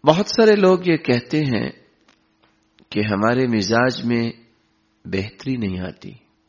بہت سارے لوگ یہ کہتے ہیں کہ ہمارے مزاج میں بہتری نہیں آتی.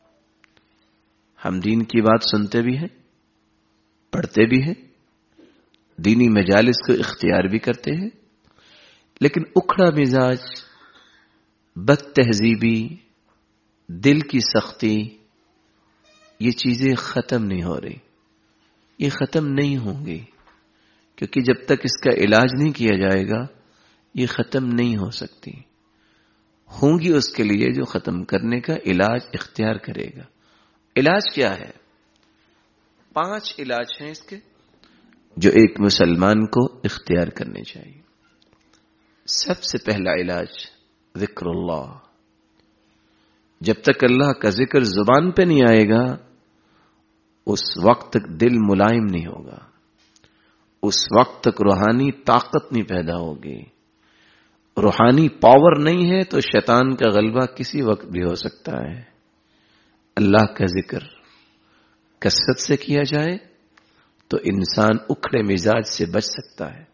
ہم دین کی بات سنتے بھی ہیں، پڑھتے بھی ہیں، دینی مجالس کو اختیار بھی کرتے ہیں، لیکن اکھڑا مزاج، بد تہذیبی، دل کی سختی، یہ چیزیں ختم نہیں ہو رہی. یہ ختم نہیں ہوں گی، کیونکہ جب تک اس کا علاج نہیں کیا جائے گا یہ ختم نہیں ہو سکتی. ہوں گی اس کے لیے جو ختم کرنے کا علاج اختیار کرے گا. علاج کیا ہے؟ 5 علاج ہیں اس کے جو ایک مسلمان کو اختیار کرنے چاہیے. سب سے پہلا علاج ذکر اللہ. جب تک اللہ کا ذکر زبان پہ نہیں آئے گا اس وقت تک دل ملائم نہیں ہوگا، اس وقت تک روحانی طاقت نہیں پیدا ہوگی. روحانی پاور نہیں ہے تو شیطان کا غلبہ کسی وقت بھی ہو سکتا ہے. اللہ کا ذکر کثرت سے کیا جائے تو انسان اکھڑے مزاج سے بچ سکتا ہے.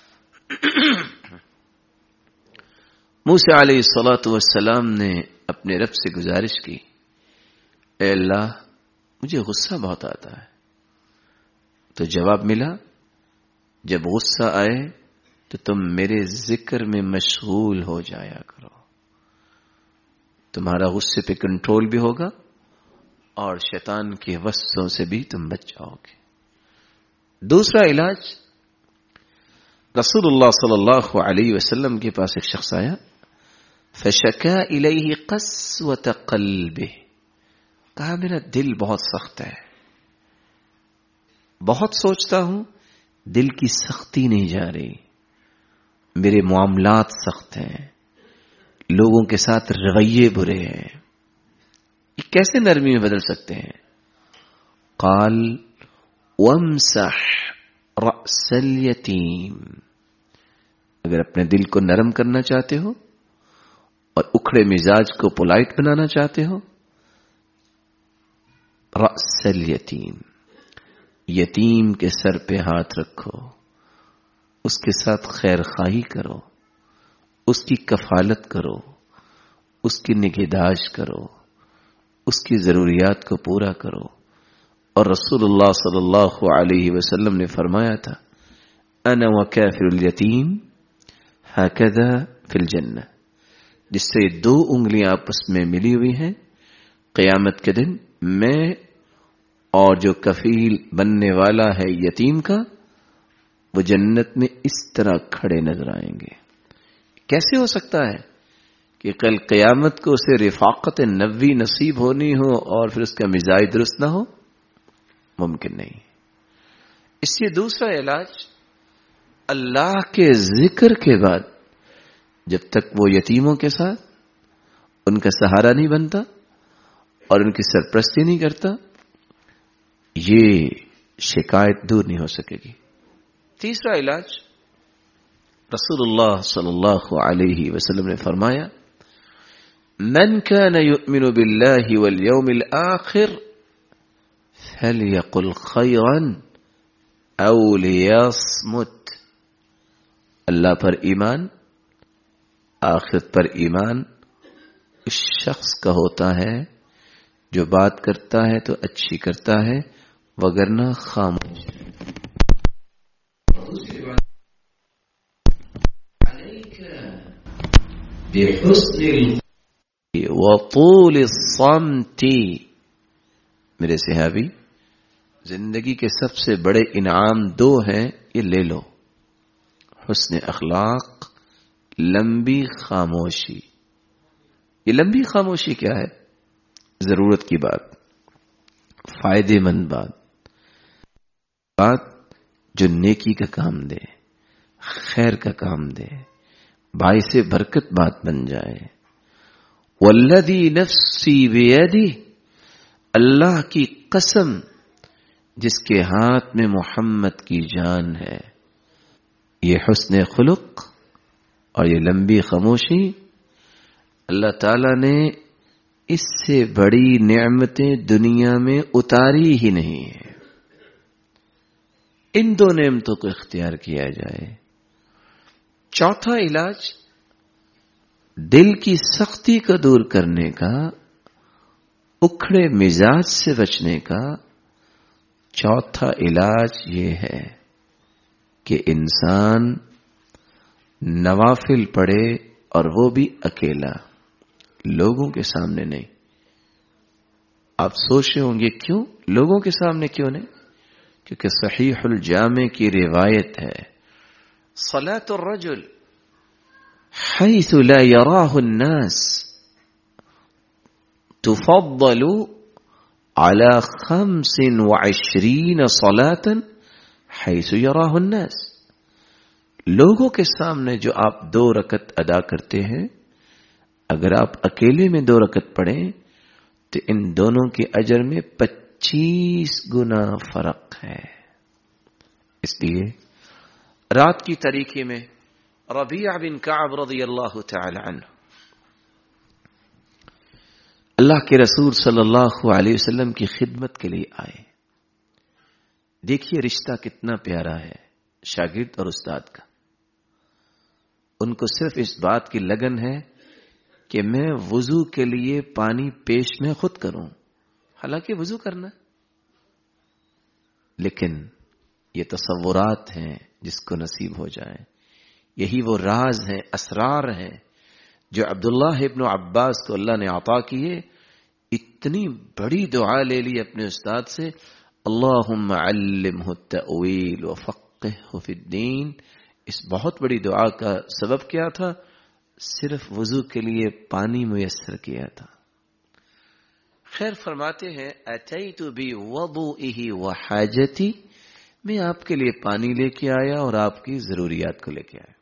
موسیٰ علیہ الصلوۃ والسلام نے اپنے رب سے گزارش کی، اے اللہ مجھے غصہ بہت آتا ہے. تو جواب ملا، جب غصہ آئے تو تم میرے ذکر میں مشغول ہو جایا کرو، تمہارا غصے پہ کنٹرول بھی ہوگا اور شیطان کے وسوسوں سے بھی تم بچ جاؤ گے. دوسرا علاج، رسول اللہ صلی اللہ علیہ وسلم کے پاس ایک شخص آیا، فشکا الیہ قسوۃ قلبہ، کہا میرا دل بہت سخت ہے، بہت سوچتا ہوں، دل کی سختی نہیں جا رہی، میرے معاملات سخت ہیں، لوگوں کے ساتھ رویے برے ہیں، یہ کیسے نرمی میں بدل سکتے ہیں؟ قال وامسح رأس الیتیم، اگر اپنے دل کو نرم کرنا چاہتے ہو اور اکھڑے مزاج کو پولائٹ بنانا چاہتے ہو، رأس الیتیم، یتیم کے سر پہ ہاتھ رکھو، اس کے ساتھ خیر خواہی کرو، اس کی کفالت کرو، اس کی نگہداشت کرو، اس کی ضروریات کو پورا کرو. اور رسول اللہ صلی اللہ علیہ وسلم نے فرمایا تھا، انا وکافر الیتیم ہکذا فی الجنہ، جس سے 2 انگلیاں آپس میں ملی ہوئی ہیں، قیامت کے دن میں اور جو کفیل بننے والا ہے یتیم کا، وہ جنت میں اس طرح کھڑے نظر آئیں گے. کیسے ہو سکتا ہے کہ کل قیامت کو اسے رفاقت نبوی نصیب ہونی ہو اور پھر اس کا مزاج درست نہ ہو؟ ممکن نہیں. اس لیے دوسرا علاج، اللہ کے ذکر کے بعد جب تک وہ یتیموں کے ساتھ ان کا سہارا نہیں بنتا اور ان کی سرپرستی نہیں کرتا، یہ شکایت دور نہیں ہو سکے گی. تیسرا علاج، رسول اللہ صلی اللہ علیہ وسلم نے فرمایا، من كان يؤمن بالله واليوم الآخر فليقل خيرا او ليصمت. اللہ پر ایمان، آخرت پر ایمان اس شخص کا ہوتا ہے جو بات کرتا ہے تو اچھی کرتا ہے وگرنہ خاموش. بحسن وطول الصمت، میرے صحابی، زندگی کے سب سے بڑے انعام 2 ہیں، یہ لے لو، حسن اخلاق، لمبی خاموشی. یہ لمبی خاموشی کیا ہے؟ ضرورت کی بات، فائدے مند بات جو نیکی کا کام دے، خیر کا کام دے، باعث برکت بات بن جائے. والذی نفسی بیدہ، اللہ کی قسم جس کے ہاتھ میں محمد کی جان ہے. یہ حسن خلق اور یہ لمبی خاموشی اللہ تعالی نے اس سے بڑی نعمتیں دنیا میں اتاری ہی نہیں ہے. ان 2 نعمتوں کو اختیار کیا جائے، चौथा इलाज दिल की सख्ती को दूर करने का, उखड़े मिजाज से बचने का चौथा इलाज ये है कि इंसान नवाफिल पढ़े, और वो भी अकेला, लोगों के सामने नहीं। आप सोच रहे होंगे क्यों लोगों के सामने क्यों नहीं? क्योंकि सहीहुल जामे की रिवायत है, सलातुर रजुल हैसु ला यराहु अन्नास तुफद्दलु अला 25 सलातन हैसु यराहु अन्नास। लोगों के सामने जो आप 2 रकत अदा करते हैं, अगर आप अकेले में 2 रकत पढ़ें तो इन दोनों के अजर में 25 गुना फर्क है। इसलिए रात की तारीकी में रबीआ बिन कअब रज़ियल्लाहु तआला अन्हु अल्लाह के रसूल सल्लल्लाहु अलैहि वसल्लम की खिदमत के लिए आए। देखिए रिश्ता कितना प्यारा है शागिर्द और उस्ताद का। उनको सिर्फ इस बात की लगन है कि मैं वुजू के लिए पानी पेश में खुद करूं, हालांकि वुजू करना, लेकिन ये तसव्वुरात हैं जिसको नसीब हो जाए। यही वो राज हैं, असरार हैं जो अब्दुल्लाह इब्न अब्बास को अल्लाह ने अता किए। इतनी बड़ी दुआ ले ली अपने उस्ताद से, अल्लाहुम्मा अल्लिमहु तअवील व फक़्क़िहु फ़िद्दीन। इस बहुत बड़ी दुआ का सबब क्या था? सिर्फ वुजू के लिए पानी मुयस्सर किया था। खैर फरमाते हैं, अतैतु बि वदुइही व हाजती, मैं आपके लिए पानी लेके आया और आपकी जरूरियात को लेके आया।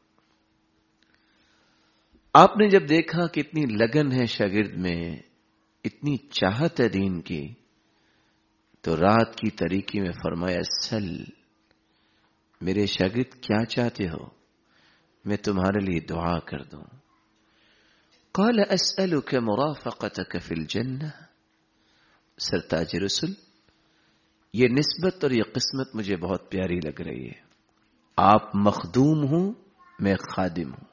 आपने जब देखा कि इतनी लगन है शागिर्द में, इतनी चाहत है दीन की, तो रात की तारीकी में फरमाया, सल, मेरे शागिर्द क्या चाहते हो, मैं तुम्हारे लिए दुआ कर दूं। क़ाल अस्अलुका मुराफ़क़तक फ़िल जन्नह। सरताज रसूल, ये निस्बत और ये किस्मत मुझे बहुत प्यारी लग रही है। आप मखदूम हूं, मैं खादिम हूं।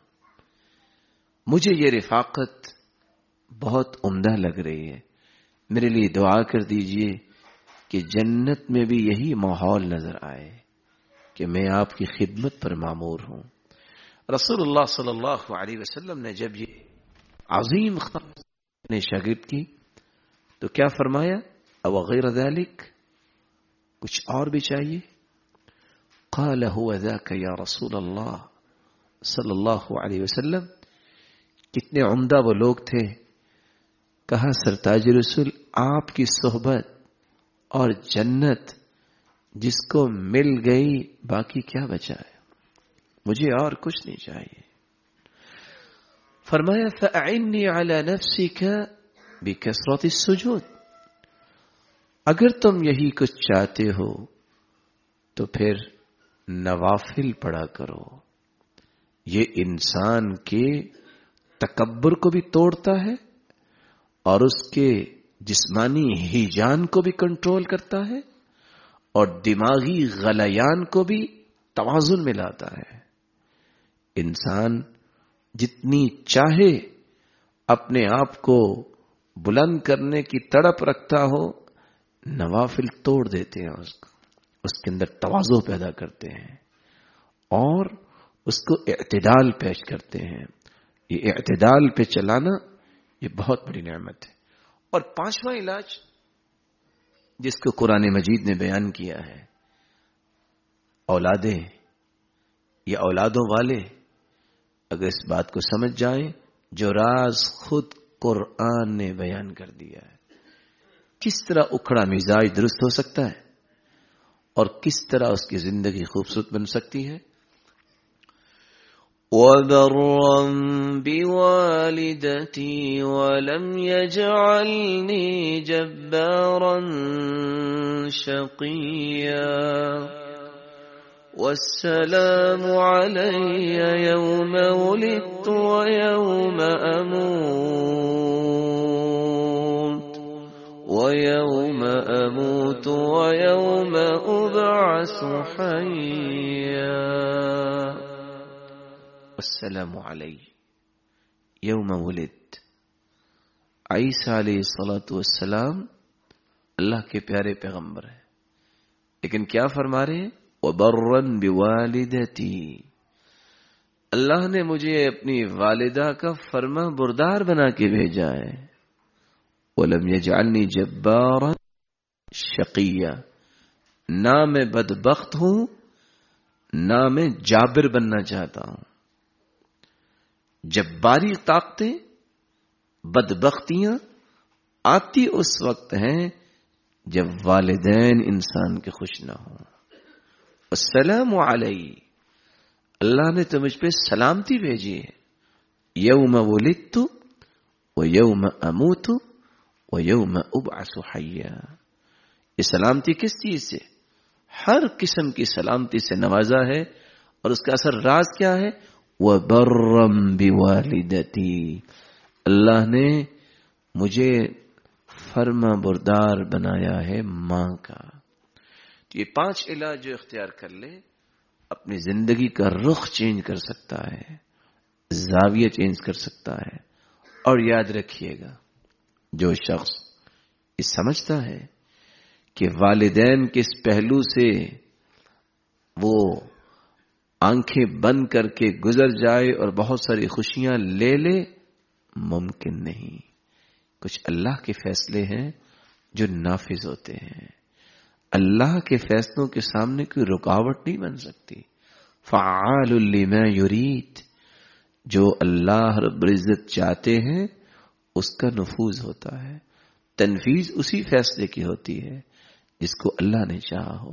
मुझे ये रिफाकत बहुत उम्दा लग रही है। मेरे लिए दुआ कर दीजिए कि जन्नत में भी यही माहौल नजर आए कि मैं आपकी खिदमत पर मामूर हूं। रसूलुल्लाह सल्लल्लाहु अलैहि वसल्लम ने जब ये अजीम ने शागिर्द की तो क्या फरमाया, अव गैर ज़ालिक, कुछ और भी चाहिए? क़ाल हुवा ज़ाका या रसूलल्लाह सल्लल्लाहु अलैहि वसल्लम। कितने उम्दा वो लोग थे। कहा, सरताज रसूल, आपकी सोहबत और जन्नत जिसको मिल गई, बाकी क्या बचा है? मुझे और कुछ नहीं चाहिए। फरमाया, फ़अइन्नी अला नफ्सिका बिकसरति सुजूद। अगर तुम यही कुछ चाहते हो तो फिर नवाफिल पढ़ा करो। ये इंसान के तकब्बुर को भी तोड़ता है और उसके जिस्मानी हिजान को भी कंट्रोल करता है और दिमागी गलयान को भी तवाजुन में लाता है। इंसान जितनी चाहे अपने आप को बुलंद करने की तड़प रखता हो, नवाफिल तोड़ देते हैं उसको, उसके अंदर तवाज़ो पैदा करते हैं और उसको इत्तिदाल पेश करते हैं। ये इत्तिदाल पे चलाना ये बहुत बड़ी नेमत है। और 5वां इलाज जिसको कुरान मजीद ने बयान किया है, औलादें या औलादों वाले अगर इस बात को समझ जाएं जो राज खुद कुरान ने बयान कर दिया है, किस तरह उखड़ा मिजाज दुरुस्त हो सकता है और किस तरह उसकी जिंदगी खूबसूरत बन सकती है। वबर्रन बिवालिदती वलम यजअलनी जब्बारन शक़िया वस्सलामु अलैया यौम वुलिदतु व यौम अमूतु व यौम उबअसु हय्या। अस्सलामु अलैहि यौम वुलिद। ईसा अलैहिस्सलातु वस्सलाम अल्लाह के प्यारे पैगंबर हैं, लेकिन क्या फरमा रहे हैं? वबर्रन बिवालिदती, अल्लाह ने मुझे अपनी वालिदा का फर्मा बरदार बना के भेजा है। वलम यजअलनी जब्बारन शकिया, ना मैं बदबख्त हूं ना मैं जाबिर बनना चाहता हूं। जब्बारी ताकतें, बदबख्तियां आती उस वक्त हैं जब वालिदैन इंसान के खुश ना हो। अस्सलामु अलैहि, अल्लाह ने तो मुझ पे सलामती भेजी है। यौम वुलिदतु व यौम अमूतु व यौम उबअसु हय्या। ये सलामती किस चीज से? हर किस्म की सलामती से नवाजा है, और उसका असर राज क्या है? वह बर्रम बिवालिदती, अल्लाह ने मुझे फर्मा बरदार बनाया है मां का। तो ये 5 इलाज जो इख्तियार कर ले, अपनी जिंदगी का रुख चेंज कर सकता है, जाविया चेंज कर सकता है। और याद रखिएगा, जो शख्स ये समझता है कि वालिदैन के इस पहलू से वो आंखें बंद करके गुजर जाए और बहुत सारी खुशियां ले ले, मुमकिन नहीं। कुछ अल्लाह के फैसले हैं जो नाफिज होते हैं। अल्लाह के फैसलों के सामने कोई रुकावट नहीं बन सकती। फ़अालुल लिमा युरीद, जो अल्लाह रब्बुल इज्जत चाहते हैं उसका नफूज होता है। तनफीज उसी फैसले की होती है जिसको अल्लाह ने चाहा हो।